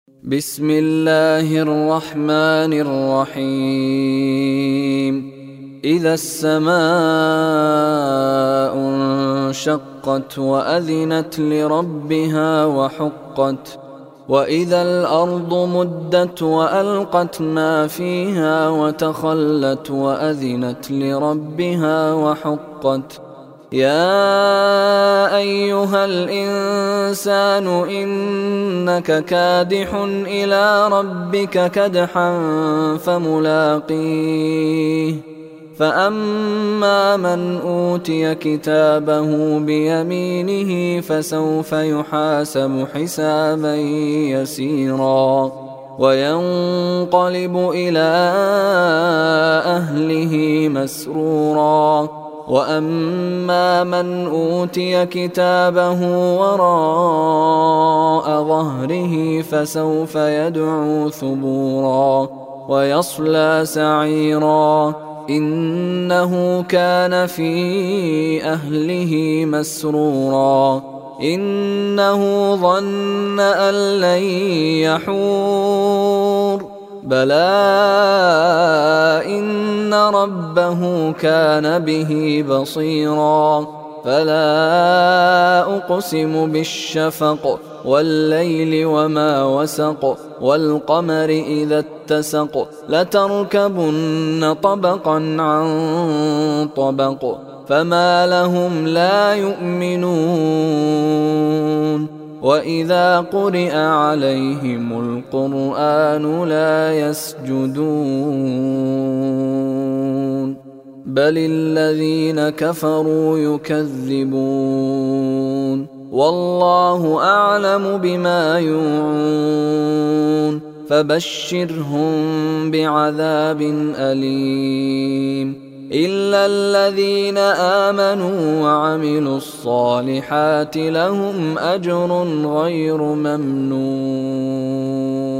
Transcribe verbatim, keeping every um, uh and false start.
بسم الله الرحمن الرحيم إذا السماء انشقت وأذنت لربها وحقت وإذا الأرض مدت وألقت ما فيها وتخلت وأذنت لربها وحقت يا أيها الإنسان إنك كادح إلى ربك كدحا فملاقيه فأما من أوتي كتابه بيمينه فسوف يحاسب حسابا يسيرا وينقلب إلى أهله مسرورا وأما من أوتي كتابه وراء ظهره فسوف يدعو ثبورا ويصلى سعيرا إنه كان في أهله مسرورا إنه ظن أن لن يحور بلى إن ربه كان به بصيرا فلا أقسم بالشفق والليل وما وسق والقمر إذا اتسق لتركبن طبقا عن طبق فما لهم لا يؤمنون وإذا قرئ عليهم القرآن لا يسجدون بل الذين كفروا يكذبون والله أعلم بما يوعون فبشرهم بعذاب أليم إلا الذين آمنوا وعملوا الصالحات لهم أجر غير ممنون.